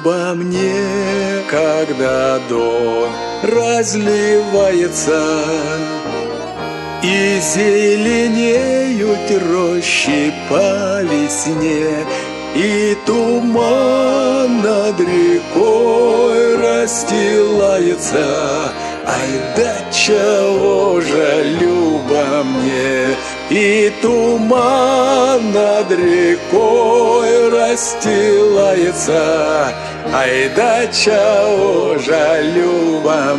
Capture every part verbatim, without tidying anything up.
Люба мне, когда дон разливается, и зеленеют рощи по весне, и туман над рекой расстилается. Ай да чего же, Люба мне, и туман над рекой расстилается. Ай да чего же, Люба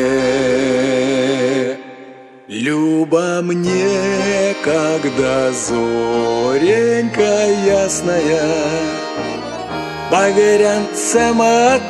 мне. Люба мне, когда зоренька ясная багрянцем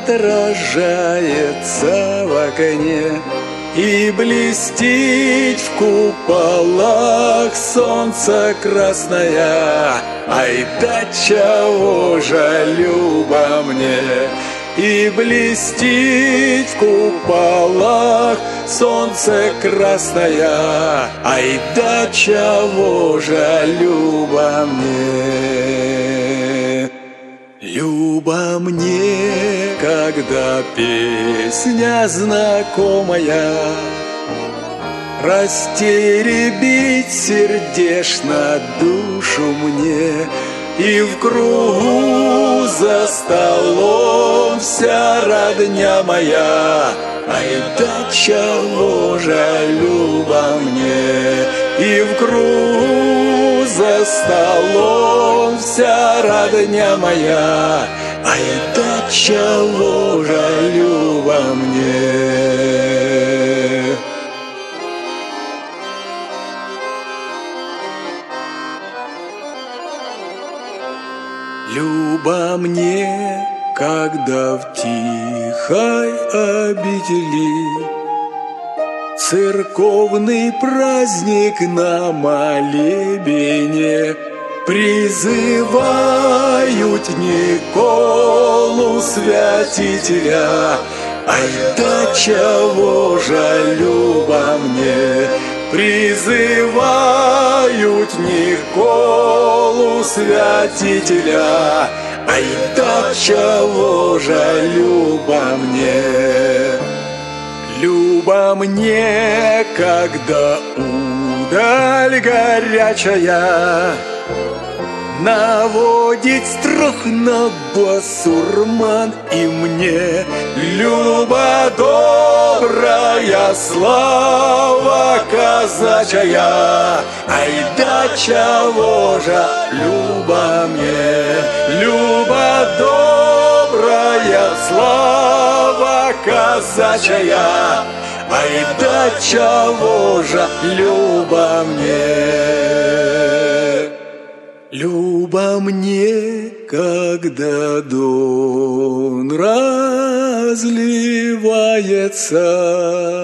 отражается в окне, и блестит в куполах солнце красное. Ай да чего же, Люба мне, и блестит в куполах солнце красное. Ай да чего же, Люба мне. Люба мне, когда песня знакомая растеребить сердечно душу мне, и в кругу за столом вся родня моя. Ай да чего же, Люба мне, и в кругу за столом вся родня моя. Ай да чего же, Люба мне. Люба мне, когда в тихой обители церковный праздник на молебне призывают Николу Святителя. Ай да чего же, Люба мне, призывают Николу Святителя. Ай да чего же, Люба мне. Люба мне, когда удаль горячая наводит страх на басурман, и мне, Люба добрая, слава казачья. Ай да чего же, Люба мне, Люба добрая, слава казачья. Ай да чего же, Люба мне. Люба мне, когда дон разливается,